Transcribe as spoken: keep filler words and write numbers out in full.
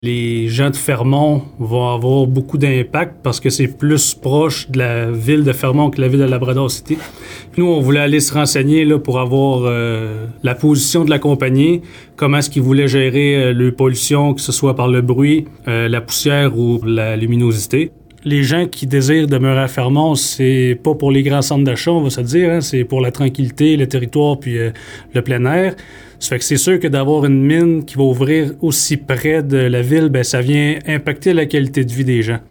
Les gens de Fermont vont avoir beaucoup d'impact parce que c'est plus proche de la ville de Fermont que la ville de Labrador City. Nous, on voulait aller se renseigner là, pour avoir euh, la position de la compagnie, comment est-ce qu'ils voulaient gérer euh, le pollution, que ce soit par le bruit, euh, la poussière ou la luminosité. Les gens qui désirent demeurer à Fermont, c'est pas pour les grands centres d'achat, on va se dire, hein, c'est pour la tranquillité, le territoire puis euh, le plein air. Ça fait que c'est sûr que d'avoir une mine qui va ouvrir aussi près de la ville, ben ça vient impacter la qualité de vie des gens.